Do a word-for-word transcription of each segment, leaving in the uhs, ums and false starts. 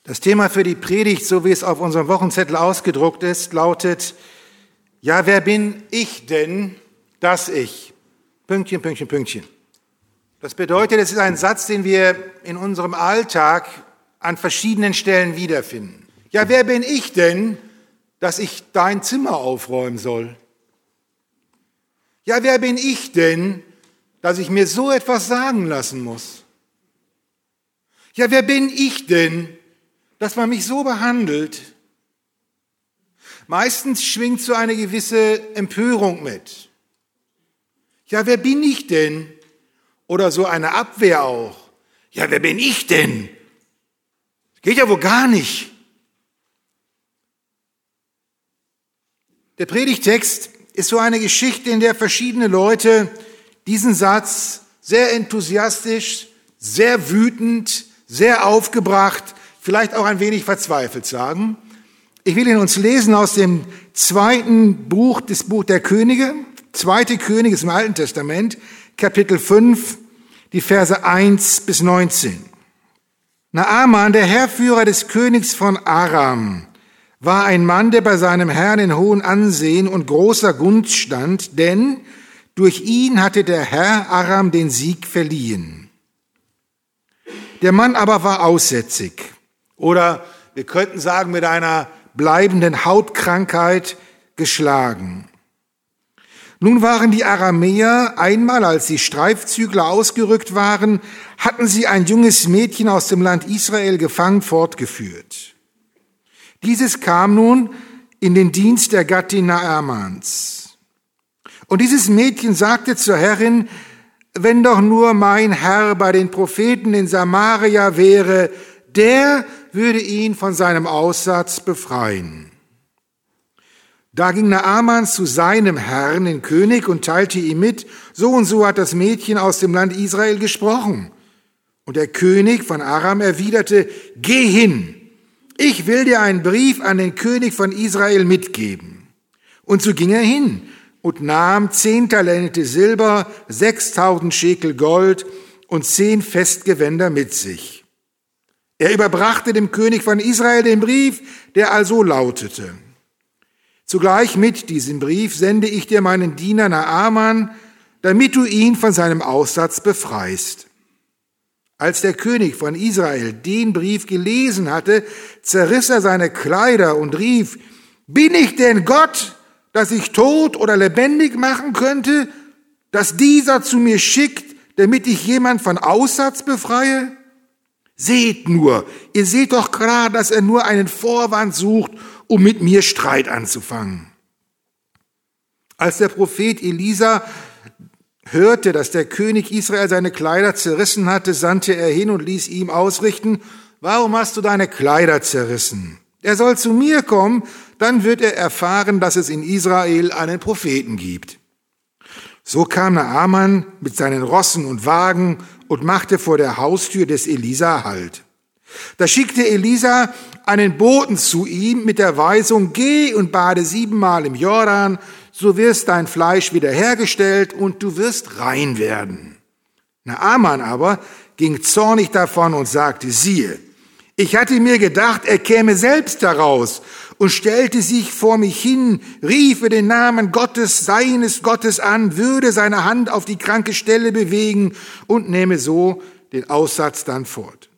Das Thema für die Predigt, so wie es auf unserem Wochenzettel ausgedruckt ist, lautet: Ja, wer bin ich denn, dass ich? Pünktchen, Pünktchen, Pünktchen. Das bedeutet, es ist ein Satz, den wir in unserem Alltag an verschiedenen Stellen wiederfinden. Ja, wer bin ich denn, dass ich dein Zimmer aufräumen soll? Ja, wer bin ich denn, dass ich mir so etwas sagen lassen muss? Ja, wer bin ich denn, dass man mich so behandelt? Meistens schwingt so eine gewisse Empörung mit. Ja, wer bin ich denn? Oder so eine Abwehr auch. Ja, wer bin ich denn? Geht ja wohl gar nicht. Der Predigtext ist so eine Geschichte, in der verschiedene Leute diesen Satz sehr enthusiastisch, sehr wütend, sehr aufgebracht, vielleicht auch ein wenig verzweifelt sagen. Ich will ihn uns lesen aus dem zweiten Buch des Buch der Könige, zweite Könige im Alten Testament, Kapitel fünf, die Verse eins bis neunzehn. Naaman, der Heerführer des Königs von Aram, war ein Mann, der bei seinem Herrn in hohem Ansehen und großer Gunst stand, denn durch ihn hatte der Herr Aram den Sieg verliehen. Der Mann aber war aussätzig, oder wir könnten sagen mit einer bleibenden Hautkrankheit geschlagen. Nun waren die Aramäer einmal, als die Streifzügler ausgerückt waren, hatten sie ein junges Mädchen aus dem Land Israel gefangen fortgeführt. Dieses kam nun in den Dienst der Gattin Naamans. Und dieses Mädchen sagte zur Herrin: Wenn doch nur mein Herr bei den Propheten in Samaria wäre, der würde ihn von seinem Aussatz befreien. Da ging Naaman zu seinem Herrn, den König, und teilte ihm mit: So und so hat das Mädchen aus dem Land Israel gesprochen. Und der König von Aram erwiderte: Geh hin, ich will dir einen Brief an den König von Israel mitgeben. Und so ging er hin und nahm zehn Talente Silber, sechstausend Schekel Gold und zehn Festgewänder mit sich. Er überbrachte dem König von Israel den Brief, der also lautete: Zugleich mit diesem Brief sende ich dir meinen Diener Naaman, damit du ihn von seinem Aussatz befreist. Als der König von Israel den Brief gelesen hatte, zerriss er seine Kleider und rief: Bin ich denn Gott, dass ich tot oder lebendig machen könnte, dass dieser zu mir schickt, damit ich jemand von Aussatz befreie? Seht nur, ihr seht doch klar, dass er nur einen Vorwand sucht, um mit mir Streit anzufangen. Als der Prophet Elisa hörte, dass der König Israel seine Kleider zerrissen hatte, sandte er hin und ließ ihm ausrichten: Warum hast du deine Kleider zerrissen? Er soll zu mir kommen, dann wird er erfahren, dass es in Israel einen Propheten gibt. So kam Naaman mit seinen Rossen und Wagen und machte vor der Haustür des Elisa Halt. Da schickte Elisa einen Boten zu ihm mit der Weisung: Geh und bade siebenmal im Jordan, so wirst dein Fleisch wiederhergestellt und du wirst rein werden. Naaman aber ging zornig davon und sagte: Siehe, ich hatte mir gedacht, er käme selbst heraus und stellte sich vor mich hin, riefe den Namen Gottes, seines Gottes an, würde seine Hand auf die kranke Stelle bewegen und nehme so den Aussatz dann fort.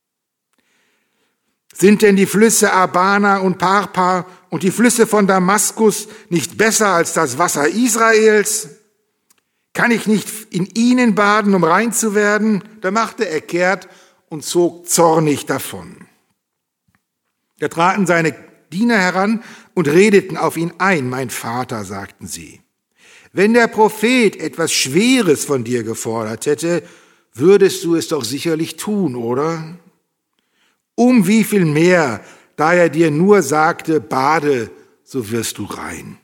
Sind denn die Flüsse Abana und Parpar und die Flüsse von Damaskus nicht besser als das Wasser Israels? Kann ich nicht in ihnen baden, um rein zu werden? Da machte er kehrt und zog zornig davon. Da traten seine Diener heran und redeten auf ihn ein. Mein Vater, sagten sie, wenn der Prophet etwas Schweres von dir gefordert hätte, würdest du es doch sicherlich tun, oder? Um wie viel mehr, da er dir nur sagte, bade, so wirst du rein.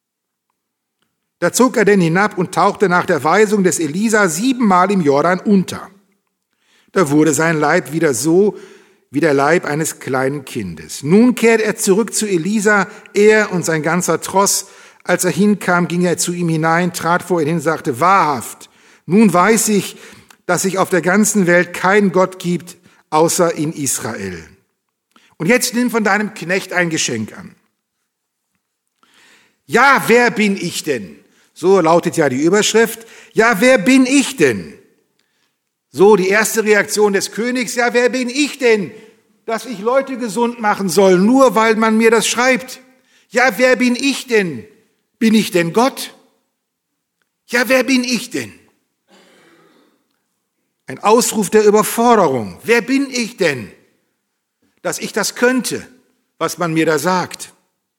Da zog er denn hinab und tauchte nach der Weisung des Elisa siebenmal im Jordan unter. Da wurde sein Leib wieder so wie der Leib eines kleinen Kindes. Nun kehrt er zurück zu Elisa, er und sein ganzer Tross. Als er hinkam, ging er zu ihm hinein, trat vor ihn hin, sagte: Wahrhaft, nun weiß ich, dass es auf der ganzen Welt keinen Gott gibt, außer in Israel. Und jetzt nimm von deinem Knecht ein Geschenk an. Ja, wer bin ich denn? So lautet ja die Überschrift. Ja, wer bin ich denn? So die erste Reaktion des Königs. Ja, wer bin ich denn, dass ich Leute gesund machen soll, nur weil man mir das schreibt? Ja, wer bin ich denn? Bin ich denn Gott? Ja, wer bin ich denn? Ein Ausruf der Überforderung. Wer bin ich denn, dass ich das könnte, was man mir da sagt?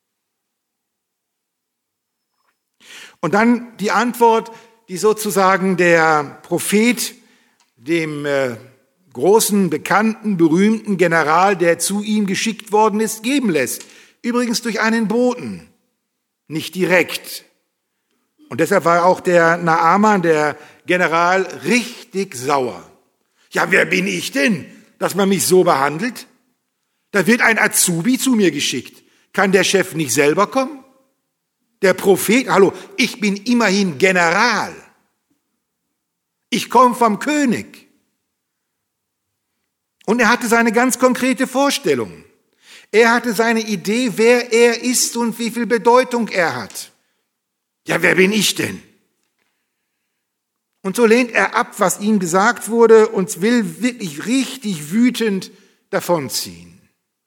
Und dann die Antwort, die sozusagen der Prophet dem äh, großen, bekannten, berühmten General, der zu ihm geschickt worden ist, geben lässt. Übrigens durch einen Boten, nicht direkt. Und deshalb war auch der Naaman, der General, richtig sauer. Ja, wer bin ich denn, dass man mich so behandelt? Da wird ein Azubi zu mir geschickt. Kann der Chef nicht selber kommen? Der Prophet, hallo, ich bin immerhin General. Ich komme vom König. Und er hatte seine ganz konkrete Vorstellung. Er hatte seine Idee, wer er ist und wie viel Bedeutung er hat. Ja, wer bin ich denn? Und so lehnt er ab, was ihm gesagt wurde und will wirklich richtig wütend davonziehen.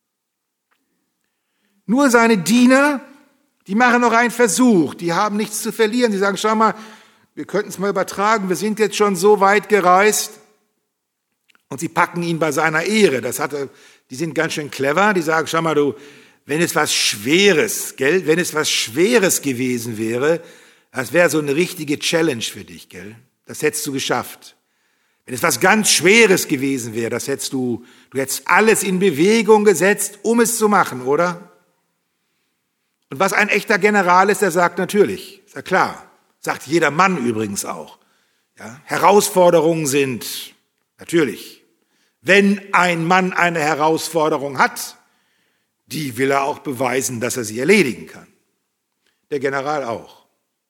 Nur seine Diener, die machen noch einen Versuch, die haben nichts zu verlieren. Sie sagen, schau mal, wir könnten es mal übertragen, wir sind jetzt schon so weit gereist. Und sie packen ihn bei seiner Ehre. Das hatte, die sind ganz schön clever, die sagen, schau mal du, wenn es was Schweres, gell, wenn es was Schweres gewesen wäre, das wäre so eine richtige Challenge für dich, gell. Das hättest du geschafft. Wenn es was ganz Schweres gewesen wäre, das hättest du, du hättest alles in Bewegung gesetzt, um es zu machen, oder? Und was ein echter General ist, der sagt natürlich, ist ja klar, sagt jeder Mann übrigens auch. Ja, Herausforderungen sind, natürlich, wenn ein Mann eine Herausforderung hat, die will er auch beweisen, dass er sie erledigen kann. Der General auch.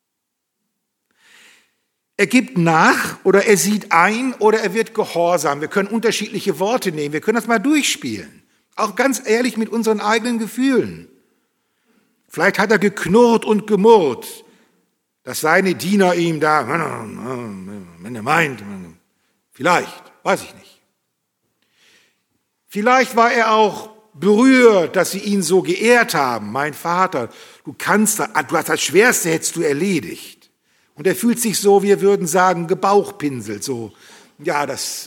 Er gibt nach oder er sieht ein oder er wird gehorsam. Wir können unterschiedliche Worte nehmen, wir können das mal durchspielen. Auch ganz ehrlich mit unseren eigenen Gefühlen. Vielleicht hat er geknurrt und gemurrt, dass seine Diener ihm da, wenn er meint, vielleicht, weiß ich nicht. Vielleicht war er auch berührt, dass sie ihn so geehrt haben. Mein Vater, du kannst, du hast das Schwerste hättest du erledigt. Und er fühlt sich so, wir würden sagen, gebauchpinselt, so, ja, das,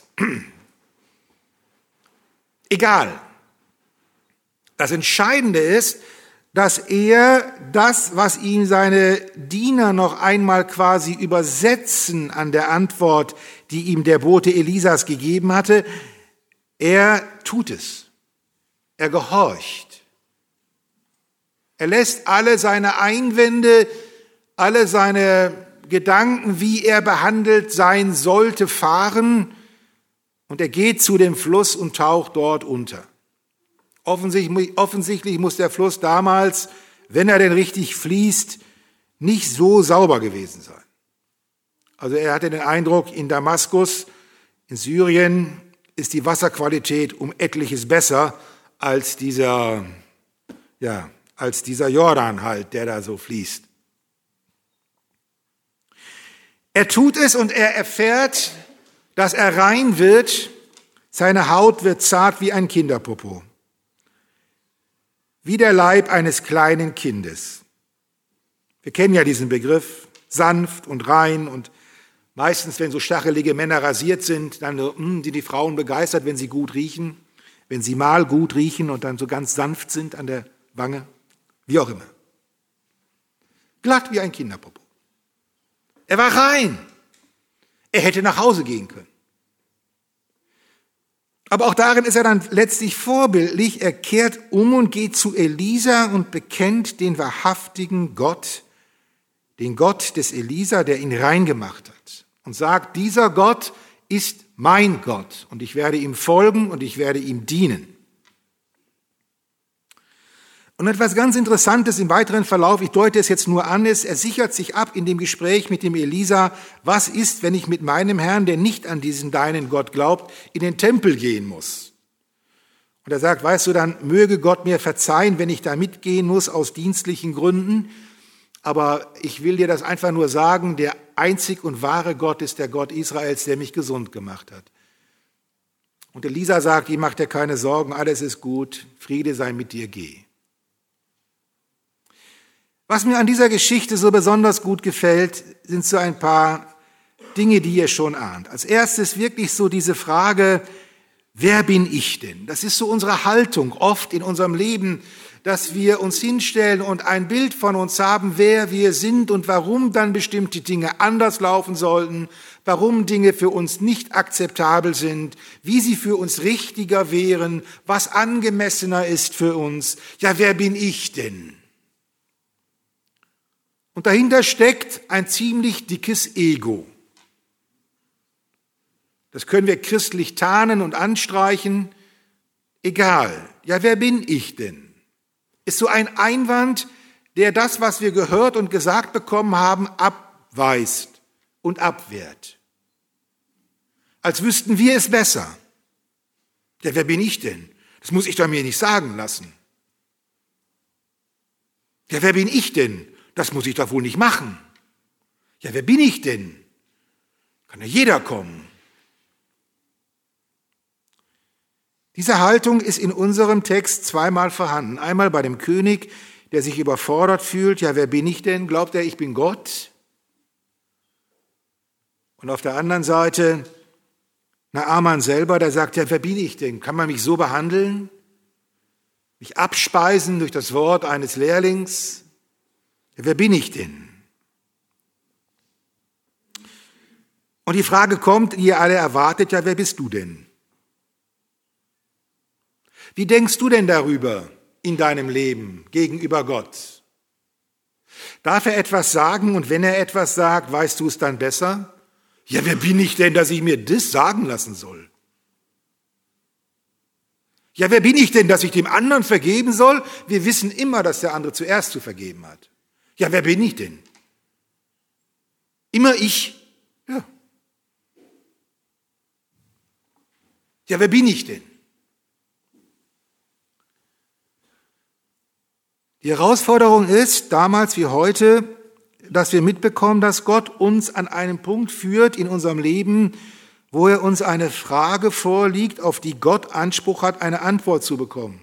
egal. Das Entscheidende ist, dass er das, was ihm seine Diener noch einmal quasi übersetzen an der Antwort, die ihm der Bote Elisas gegeben hatte, er tut es. Er gehorcht. Er lässt alle seine Einwände, alle seine Gedanken, wie er behandelt sein sollte, fahren und er geht zu dem Fluss und taucht dort unter. Offensichtlich, offensichtlich muss der Fluss damals, wenn er denn richtig fließt, nicht so sauber gewesen sein. Also er hatte den Eindruck, in Damaskus, in Syrien, ist die Wasserqualität um etliches besser als dieser, ja, als dieser Jordan halt, der da so fließt. Er tut es und er erfährt, dass er rein wird. Seine Haut wird zart wie ein Kinderpopo. Wie der Leib eines kleinen Kindes. Wir kennen ja diesen Begriff, sanft und rein und meistens, wenn so stachelige Männer rasiert sind, dann mh, sind die Frauen begeistert, wenn sie gut riechen, wenn sie mal gut riechen und dann so ganz sanft sind an der Wange, wie auch immer. Glatt wie ein Kinderpopo. Er war rein. Er hätte nach Hause gehen können. Aber auch darin ist er dann letztlich vorbildlich. Er kehrt um und geht zu Elisa und bekennt den wahrhaftigen Gott, den Gott des Elisa, der ihn rein gemacht hat. Und sagt, dieser Gott ist mein Gott und ich werde ihm folgen und ich werde ihm dienen. Und etwas ganz Interessantes im weiteren Verlauf, ich deute es jetzt nur an, ist, er sichert sich ab in dem Gespräch mit dem Elisa, was ist, wenn ich mit meinem Herrn, der nicht an diesen deinen Gott glaubt, in den Tempel gehen muss. Und er sagt, weißt du, dann möge Gott mir verzeihen, wenn ich da mitgehen muss aus dienstlichen Gründen. Aber ich will dir das einfach nur sagen, der einzig und wahre Gott ist der Gott Israels, der mich gesund gemacht hat. Und Elisa sagt, ihm macht dir keine Sorgen, alles ist gut, Friede sei mit dir, geh. Was mir an dieser Geschichte so besonders gut gefällt, sind so ein paar Dinge, die ihr schon ahnt. Als erstes wirklich so diese Frage, wer bin ich denn? Das ist so unsere Haltung oft in unserem Leben, dass wir uns hinstellen und ein Bild von uns haben, wer wir sind und warum dann bestimmte Dinge anders laufen sollten, warum Dinge für uns nicht akzeptabel sind, wie sie für uns richtiger wären, was angemessener ist für uns. Ja, wer bin ich denn? Und dahinter steckt ein ziemlich dickes Ego. Das können wir christlich tarnen und anstreichen. Egal. Ja, wer bin ich denn? Ist so ein Einwand, der das, was wir gehört und gesagt bekommen haben, abweist und abwehrt. Als wüssten wir es besser. Ja, wer bin ich denn? Das muss ich doch mir nicht sagen lassen. Ja, wer bin ich denn? Das muss ich doch wohl nicht machen. Ja, wer bin ich denn? Kann ja jeder kommen. Diese Haltung ist in unserem Text zweimal vorhanden. Einmal bei dem König, der sich überfordert fühlt. Ja, wer bin ich denn? Glaubt er, ich bin Gott? Und auf der anderen Seite Naaman selber, der sagt, ja, wer bin ich denn? Kann man mich so behandeln? Mich abspeisen durch das Wort eines Lehrlings? Ja, wer bin ich denn? Und die Frage kommt, die ihr alle erwartet, ja, wer bist du denn? Wie denkst du denn darüber in deinem Leben gegenüber Gott? Darf er etwas sagen und wenn er etwas sagt, weißt du es dann besser? Ja, wer bin ich denn, dass ich mir das sagen lassen soll? Ja, wer bin ich denn, dass ich dem anderen vergeben soll? Wir wissen immer, dass der andere zuerst zu vergeben hat. Ja, wer bin ich denn? Immer ich? Ja. Ja, wer bin ich denn? Die Herausforderung ist, damals wie heute, dass wir mitbekommen, dass Gott uns an einen Punkt führt in unserem Leben, wo er uns eine Frage vorliegt, auf die Gott Anspruch hat, eine Antwort zu bekommen.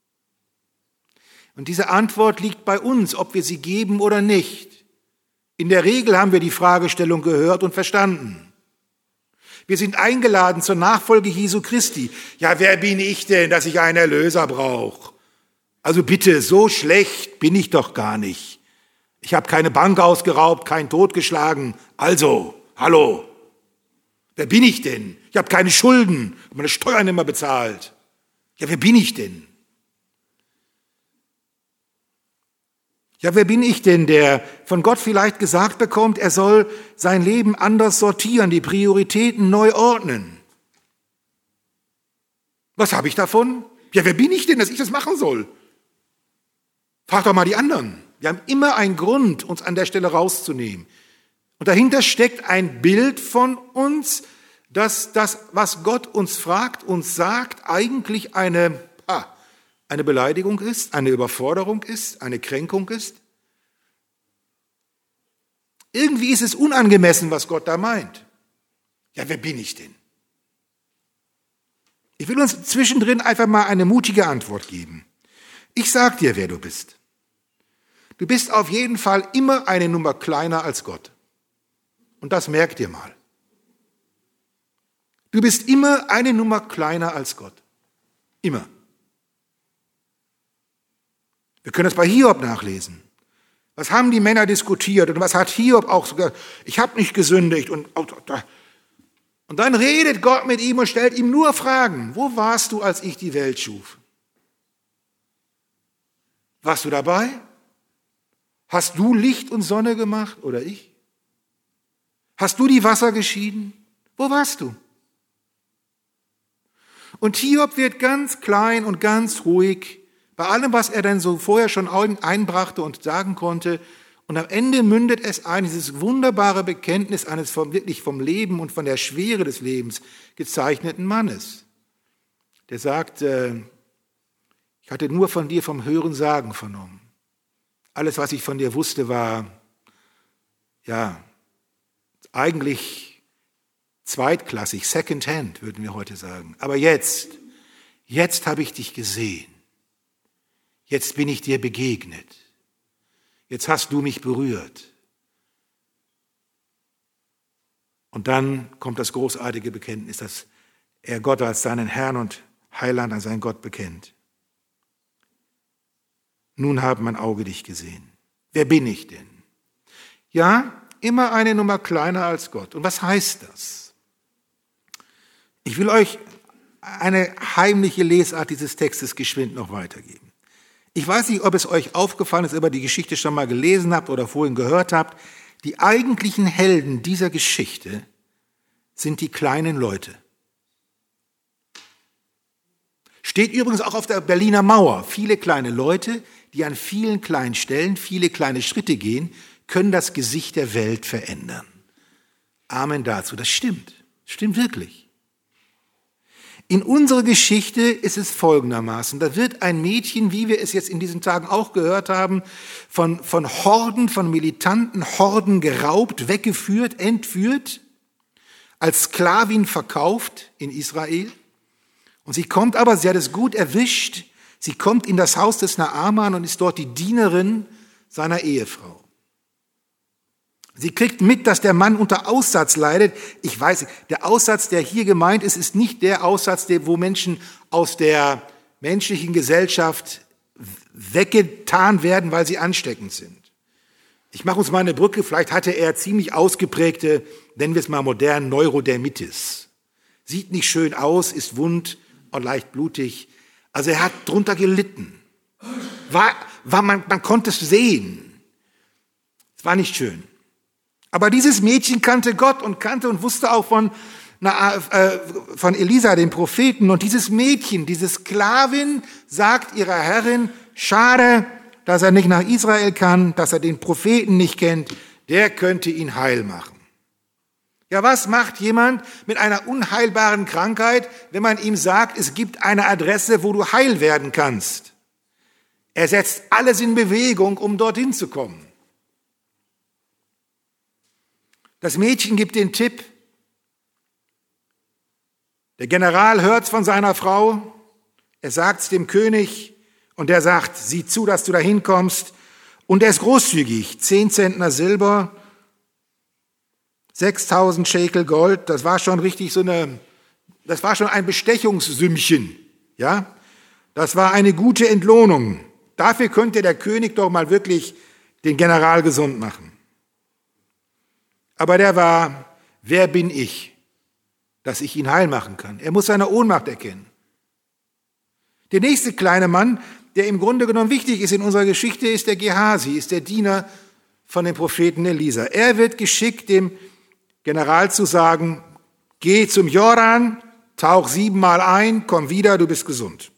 Und diese Antwort liegt bei uns, ob wir sie geben oder nicht. In der Regel haben wir die Fragestellung gehört und verstanden. Wir sind eingeladen zur Nachfolge Jesu Christi. Ja, wer bin ich denn, dass ich einen Erlöser brauche? Also bitte, so schlecht bin ich doch gar nicht. Ich habe keine Bank ausgeraubt, keinen totgeschlagen. Also, hallo, wer bin ich denn? Ich habe keine Schulden, habe meine Steuern immer bezahlt. Ja, wer bin ich denn? Ja, wer bin ich denn, der von Gott vielleicht gesagt bekommt, er soll sein Leben anders sortieren, die Prioritäten neu ordnen? Was habe ich davon? Ja, wer bin ich denn, dass ich das machen soll? Frag doch mal die anderen. Wir haben immer einen Grund, uns an der Stelle rauszunehmen. Und dahinter steckt ein Bild von uns, dass das, was Gott uns fragt, uns sagt, eigentlich eine, ah, eine Beleidigung ist, eine Überforderung ist, eine Kränkung ist. Irgendwie ist es unangemessen, was Gott da meint. Ja, wer bin ich denn? Ich will uns zwischendrin einfach mal eine mutige Antwort geben. Ich sag dir, wer du bist. Du bist auf jeden Fall immer eine Nummer kleiner als Gott. Und das merkt ihr mal. Du bist immer eine Nummer kleiner als Gott. Immer. Wir können das bei Hiob nachlesen. Was haben die Männer diskutiert und was hat Hiob auch sogar, ich habe nicht gesündigt. Und, und dann redet Gott mit ihm und stellt ihm nur Fragen. Wo warst du, als ich die Welt schuf? Warst du dabei? Hast du Licht und Sonne gemacht oder ich? Hast du die Wasser geschieden? Wo warst du? Und Hiob wird ganz klein und ganz ruhig bei allem, was er dann so vorher schon einbrachte und sagen konnte. Und am Ende mündet es ein, dieses wunderbare Bekenntnis eines vom, wirklich vom Leben und von der Schwere des Lebens gezeichneten Mannes. Der sagt, äh, Ich hatte nur von dir vom Hörensagen vernommen. Alles, was ich von dir wusste, war, ja, eigentlich zweitklassig, second hand, würden wir heute sagen. Aber jetzt, jetzt habe ich dich gesehen. Jetzt bin ich dir begegnet. Jetzt hast du mich berührt. Und dann kommt das großartige Bekenntnis, dass er Gott als seinen Herrn und Heiland, als seinen Gott bekennt. Nun hat mein Auge dich gesehen. Wer bin ich denn? Ja, immer eine Nummer kleiner als Gott. Und was heißt das? Ich will euch eine heimliche Lesart dieses Textes geschwind noch weitergeben. Ich weiß nicht, ob es euch aufgefallen ist, ob ihr die Geschichte schon mal gelesen habt oder vorhin gehört habt. Die eigentlichen Helden dieser Geschichte sind die kleinen Leute. Steht übrigens auch auf der Berliner Mauer. Viele kleine Leute, die an vielen kleinen Stellen viele kleine Schritte gehen, können das Gesicht der Welt verändern. Amen dazu. Das stimmt. Stimmt wirklich. In unserer Geschichte ist es folgendermaßen. Da wird ein Mädchen, wie wir es jetzt in diesen Tagen auch gehört haben, von, von Horden, von militanten Horden geraubt, weggeführt, entführt, als Sklavin verkauft in Israel. Und sie kommt aber, sie hat es gut erwischt, sie kommt in das Haus des Naaman und ist dort die Dienerin seiner Ehefrau. Sie kriegt mit, dass der Mann unter Aussatz leidet. Ich weiß, der Aussatz, der hier gemeint ist, ist nicht der Aussatz, wo Menschen aus der menschlichen Gesellschaft weggetan werden, weil sie ansteckend sind. Ich mache uns mal eine Brücke, vielleicht hatte er ziemlich ausgeprägte, nennen wir es mal modern, Neurodermitis. Sieht nicht schön aus, ist wund und leicht blutig. Also er hat drunter gelitten. War, war man, man konnte es sehen. Es war nicht schön. Aber dieses Mädchen kannte Gott und kannte und wusste auch von, na, äh, von Elisa, dem Propheten. Und dieses Mädchen, diese Sklavin, sagt ihrer Herrin, schade, dass er nicht nach Israel kann, dass er den Propheten nicht kennt, der könnte ihn heil machen. Ja, was macht jemand mit einer unheilbaren Krankheit, wenn man ihm sagt, es gibt eine Adresse, wo du heil werden kannst? Er setzt alles in Bewegung, um dorthin zu kommen. Das Mädchen gibt den Tipp. Der General hört von seiner Frau. Er sagt es dem König und der sagt, sieh zu, dass du da hinkommst. Und er ist großzügig. Zehn Zentner Silber, sechstausend Schekel Gold. Das war schon richtig so eine, das war schon ein Bestechungssümmchen. Ja, das war eine gute Entlohnung. Dafür könnte der König doch mal wirklich den General gesund machen. Aber der war, wer bin ich, dass ich ihn heil machen kann? Er muss seine Ohnmacht erkennen. Der nächste kleine Mann, der im Grunde genommen wichtig ist in unserer Geschichte, ist der Gehasi, ist der Diener von dem Propheten Elisa. Er wird geschickt, dem General zu sagen, geh zum Jordan, tauch siebenmal ein, komm wieder, du bist gesund.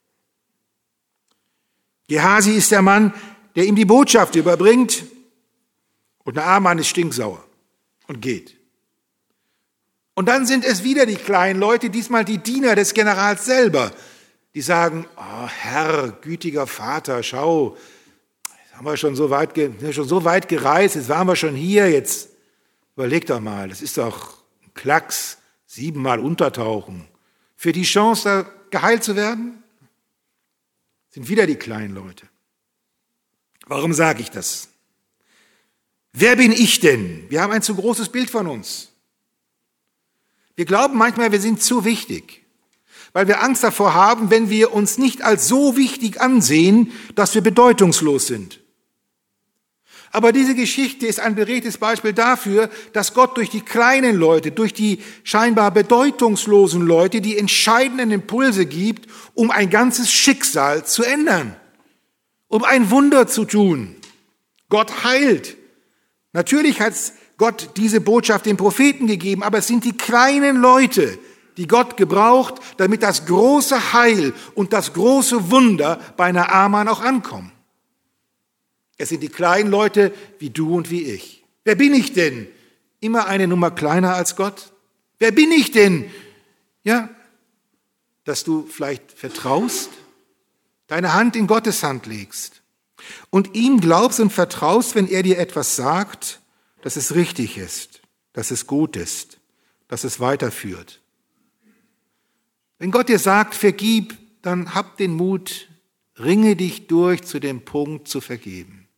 Gehasi ist der Mann, der ihm die Botschaft überbringt und Naaman ist stinksauer und geht. Und dann sind es wieder die kleinen Leute, diesmal die Diener des Generals selber, die sagen, oh, Herr, gütiger Vater, schau, jetzt haben wir schon so weit, schon so weit gereist, jetzt waren wir schon hier, jetzt überleg doch mal, das ist doch ein Klacks, siebenmal untertauchen. Für die Chance, da geheilt zu werden, sind wieder die kleinen Leute. Warum sage ich das? Wer bin ich denn? Wir haben ein zu großes Bild von uns. Wir glauben manchmal, wir sind zu wichtig, weil wir Angst davor haben, wenn wir uns nicht als so wichtig ansehen, dass wir bedeutungslos sind. Aber diese Geschichte ist ein beredtes Beispiel dafür, dass Gott durch die kleinen Leute, durch die scheinbar bedeutungslosen Leute die entscheidenden Impulse gibt, um ein ganzes Schicksal zu ändern, um ein Wunder zu tun. Gott heilt. Natürlich hat Gott diese Botschaft den Propheten gegeben, aber es sind die kleinen Leute, die Gott gebraucht, damit das große Heil und das große Wunder bei Naaman auch ankommen. Es sind die kleinen Leute wie du und wie ich. Wer bin ich denn? Immer eine Nummer kleiner als Gott? Wer bin ich denn? Ja, dass du vielleicht vertraust, deine Hand in Gottes Hand legst und ihm glaubst und vertraust, wenn er dir etwas sagt, dass es richtig ist, dass es gut ist, dass es weiterführt. Wenn Gott dir sagt, vergib, dann hab den Mut, ringe dich durch zu dem Punkt zu vergeben.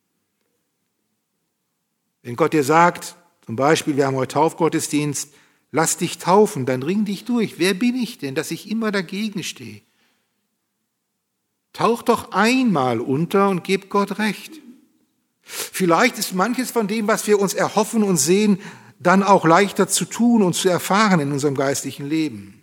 Wenn Gott dir sagt, zum Beispiel, wir haben heute Taufgottesdienst, lass dich taufen, dann ring dich durch. Wer bin ich denn, dass ich immer dagegen stehe? Tauch doch einmal unter und gib Gott recht. Vielleicht ist manches von dem, was wir uns erhoffen und sehen, dann auch leichter zu tun und zu erfahren in unserem geistlichen Leben.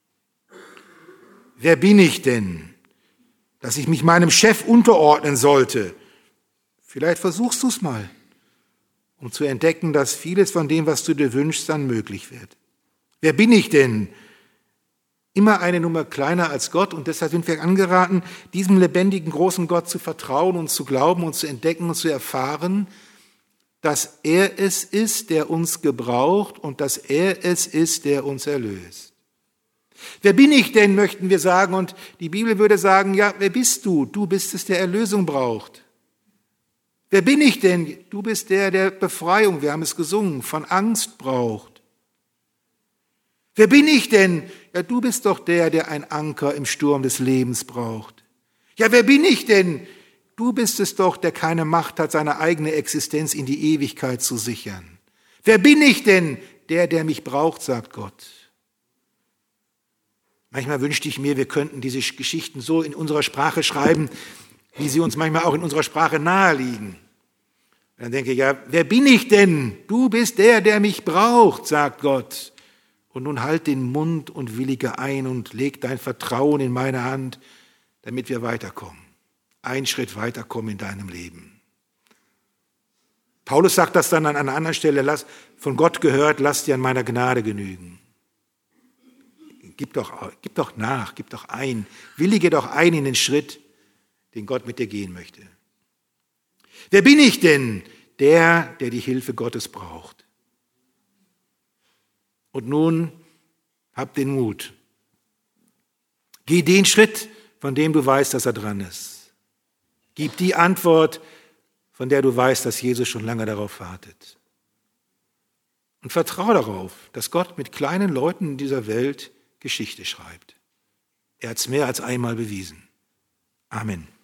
Wer bin ich denn, dass ich mich meinem Chef unterordnen sollte? Vielleicht versuchst du es mal, um zu entdecken, dass vieles von dem, was du dir wünschst, dann möglich wird. Wer bin ich denn? Immer eine Nummer kleiner als Gott, und deshalb sind wir angeraten, diesem lebendigen, großen Gott zu vertrauen und zu glauben und zu entdecken und zu erfahren, dass er es ist, der uns gebraucht und dass er es ist, der uns erlöst. Wer bin ich denn, möchten wir sagen, und die Bibel würde sagen, ja, wer bist du? Du bist es, der Erlösung braucht. Wer bin ich denn? Du bist der, der Befreiung, wir haben es gesungen, von Angst braucht. Wer bin ich denn? Ja, du bist doch der, der einen Anker im Sturm des Lebens braucht. Ja, wer bin ich denn? Du bist es doch, der keine Macht hat, seine eigene Existenz in die Ewigkeit zu sichern. Wer bin ich denn? Der, der mich braucht, sagt Gott. Manchmal wünschte ich mir, wir könnten diese Geschichten so in unserer Sprache schreiben, wie sie uns manchmal auch in unserer Sprache naheliegen. Und dann denke ich, ja, wer bin ich denn? Du bist der, der mich braucht, sagt Gott. Und nun halt den Mund und willige ein und leg dein Vertrauen in meine Hand, damit wir weiterkommen. Einen Schritt weiterkommen in deinem Leben. Paulus sagt das dann an einer anderen Stelle, lass, von Gott gehört, lass dir an meiner Gnade genügen. Gib doch, gib doch nach, gib doch ein, willige doch ein in den Schritt, den Gott mit dir gehen möchte. Wer bin ich denn? Der, der die Hilfe Gottes braucht. Und nun, hab den Mut. Geh den Schritt, von dem du weißt, dass er dran ist. Gib die Antwort, von der du weißt, dass Jesus schon lange darauf wartet. Und vertraue darauf, dass Gott mit kleinen Leuten in dieser Welt Geschichte schreibt. Er hat es mehr als einmal bewiesen. Amen.